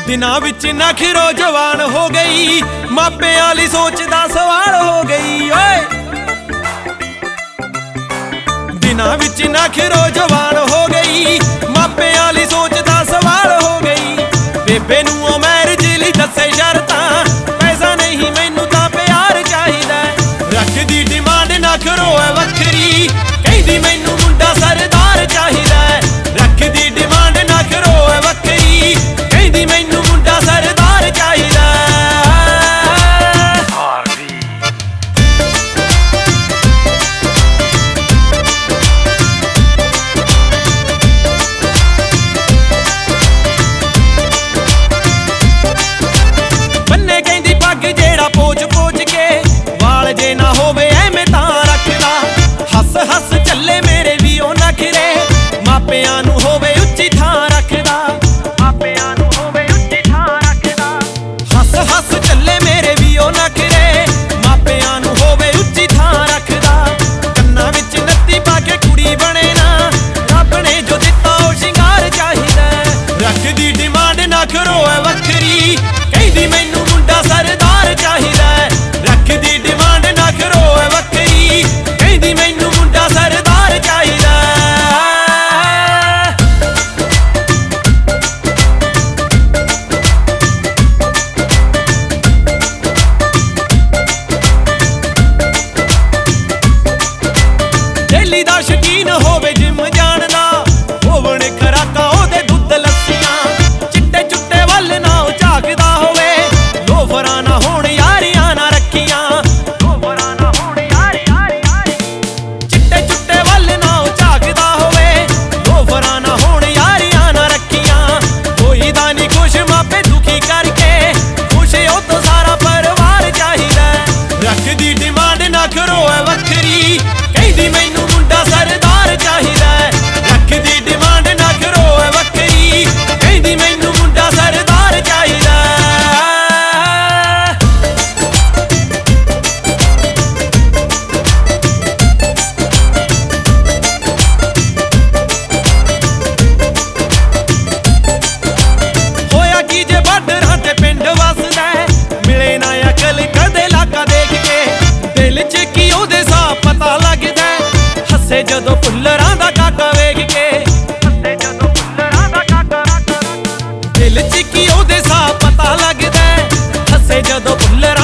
ਦਿਨਾਂ ਵਿੱਚ ਨਖਰੋ ਜਵਾਨ ਹੋ ਗਈ, ਮਾਪਿਆਂ ਲਈ ਸੋਚਦਾ ਸਵਾਲ ਹੋ ਗਈ ਓਏ। ਦਿਨਾਂ ਵਿੱਚ ਨਖਰੋ ਜਵਾਨ ਹੋ ਗਈ, ਮਾਪਿਆਂ ਲਈ ਸੋਚਦਾ ਸਵਾਲ ਹੋ ਗਈ। ਬੇਬੇ ਨੂੰ ਉਹ ਮੈਰਿਜ ਲਈ ਦੱਸੇ ਸ਼ਰਤਾਂ, ਪੈਸਾ ਨਹੀਂ ਮੈਨੂੰ ਤਾਂ ਪਿਆਰ ਚਾਹੀਦਾ। ਰੱਖਦੀ ਡਿਮਾਂਡ ਨਖਰੋ ਹੈ ਵੱਖਰੀ, ਕਹਿੰਦੀ ਮੈਨੂੰ ਮੁੰਡਾ ਸਰਦਾਰ ਚਾਹੀਦਾ। ਰੱਖਦੀ ਡਿਮਾਂਡ ਨਖਰੋ ਹੈ ਵੱਖਰੀ, ਕਹਿੰਦੀ ਮੈਨੂੰ ਮੁੰਡਾ ਸਰਦਾਰ ਚਾਹੀਦਾ। ਬੰਨੇ ਕਹਿੰਦੀ ਪੱਗ ਜਿਹੜਾ ਪੋਚ ਪੋਚ ਕੇ, ਵਾਲ ਜੇ ਨਾ ਹੋਵੇ ਐਵੇਂ ਤਾਂ ਰੱਖਦਾ। ਹੱਸ ਹੱਸ ਚੱਲੇ ਮੇਰੇ ਵੀ ਉਹ ਨਖਰੇ, ਮਾਪਿਆਂ ਨੂੰ ਹੋਵੇ ਉੱਚੀ ਥਾਂ ਰੱਖਦਾ। ਮਾਪਿਆਂ ਨੂੰ ਹੋਵੇ ਉੱਚੀ ਥਾਂ ਰੱਖਦਾ। ਹੱਸ ਹੱਸ ਚੱਲੇ ਮੇਰੇ ਵੀ ਉਹ ਨਖਰੇ, ਮਾਪਿਆਂ ਨੂੰ ਹੋਵੇ ਉੱਚੀ ਥਾਂ ਰੱਖਦਾ। ਕੰਨਾਂ ਵਿੱਚ ਨੱਤੀ ਪਾ ਕੇ ਕੁੜੀ ਬਣੇ ਨਾ, ਰੱਬ ਨੇ ਜੋ ਦਿੱਤਾ ਉਹ ਸ਼ਿੰਗਾਰ ਚਾਹੀਦਾ। ਰੱਖਦੀ ਡਿਮਾਂਡ ਨਖਰੋ ਹੈ ਵੱਖਰੀ, ਕਹਿੰਦੀ ਮੈਨੂੰ ਮੁੰਡਾ ਸਰਦਾਰ ਚਾਹੀਦਾ। ਰੱਖਦੀ ਡਿਮਾਂਡ ਨਖਰੋ ਹੈ ਵੱਖਰੀ, ਕਹਿੰਦੀ ਮੈਨੂੰ ਮੁੰਡਾ ਸਰਦਾਰ ਚਾਹੀਦਾ। ਡੇਲੀ ਦਾ ਸ਼ੌਕੀਨ ਹੋਵੇ ਜਿਮ ਜਾਣ ਦਾ, ਹੋਵਣ ਖੁਰਾਕਾਂ ਉਹਦੇ ਦੁੱਧ ਲੱਸੀਆਂ। ਚਿੱਟੇ ਚੁੱਟੇ ਵੱਲ ਨਾ ਉਹ ਝਾਕਦਾ ਹੋਵੇ, ਲੋਫਰਾਂ ਨਾ ਹੋਣ ਯਾਰੀਆਂ ਨਾ ਰੱਖੀਆਂ। ਲੋਫਰਾਂ ਨਾ ਹੋਣ ਚਿੱਟੇ ਚੁੱਟੇ ਵੱਲ ਨਾ ਉਹ ਝਾਕਦਾ ਹੋਵੇ, ਲੋਫਰਾਂ ਨਾ ਹੋਣ ਯਾਰੀਆਂ ਨਾ ਰੱਖੀਆਂ। ਕੋਈ ਦਾ ਨਹੀਂ ਖੁਸ਼ ਮਾਪੇ ਦੁਖੀ ਕਰਕੇ, ਖੁਸ਼ ਉਹ ਤੋਂ ਸਾਰਾ ਪਰਿਵਾਰ ਚਾਹੀਦਾ। ਰੱਖਦੀ ਡਿਮਾਂਡ ਨਖਰੋ ਹੈ ਵੱਖਰੀ, ਕਹਿੰਦੀ ਮੈਨੂੰ ਮੁੰਡਾ ਸਰਦਾਰ ਚਾਹੀਦਾ। ਰੱਖਦੀ ਡਿਮਾਂਡ ਨਖਰੋ ਹੈ ਵੱਖਰੀ, ਕਹਿੰਦੀ ਮੈਨੂੰ ਮੁੰਡਾ ਸਰਦਾਰ ਚਾਹੀਦਾ। ਹੋਇਆ ਕੀ ਜੇ ਬਾਰਡਰਾਂ ਤੇ ਪਿੰਡ ਵਸਦਾ, ਮਿਲੇ ਨਾ ਅਕਲ ਕਦੇ ਇਲਾਕਾ ਦੇਖ ਕੇ। ਦਿਲ 'ਚ ਕੀ ਉਹਦੇ ਸਾਹ ਪਤਾ ਲੱਗਦਾ, ਹੱਸੇ ਜਦੋਂ ਫੁੱਲਰਾਂ ਦਾ ਕਾਕਾ ਵੇਖ ਕੇ। ਹੱਸੇ ਜਦੋਂ ਫੁੱਲਰਾਂ ਦਾ ਕਾਕਾ। ਦਿਲ 'ਚ ਕੀ ਉਹਦੇ ਸਾਹ ਪਤਾ ਲੱਗਦਾ, ਹੱਸੇ ਜਦੋਂ ਫੁੱਲਰਾਂ